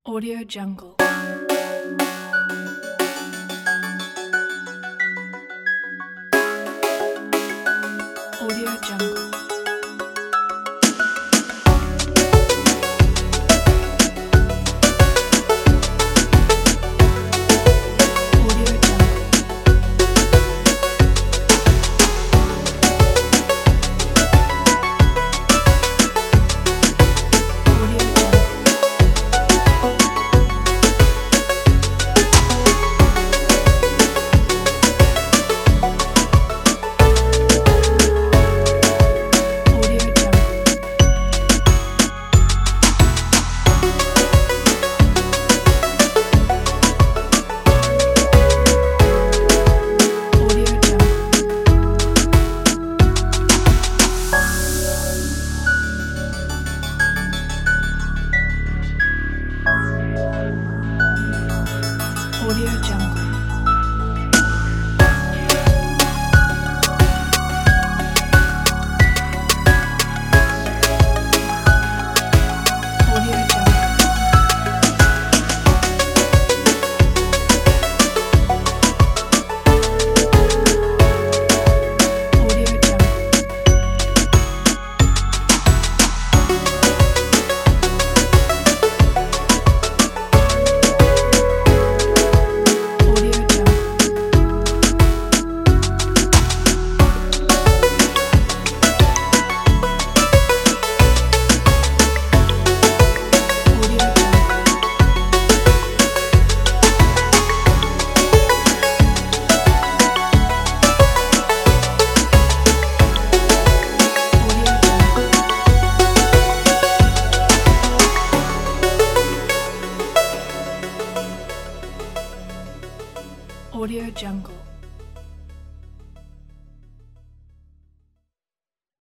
Audio Jungle. Audio Jungle. Audio Jungle. Audio Jungle. Audio Jungle. Audio Jungle. Audio Jungle. Audio Jungle. Audio Jungle. Audio Jungle. Audio Jungle. Audio Jungle. Audio Jungle.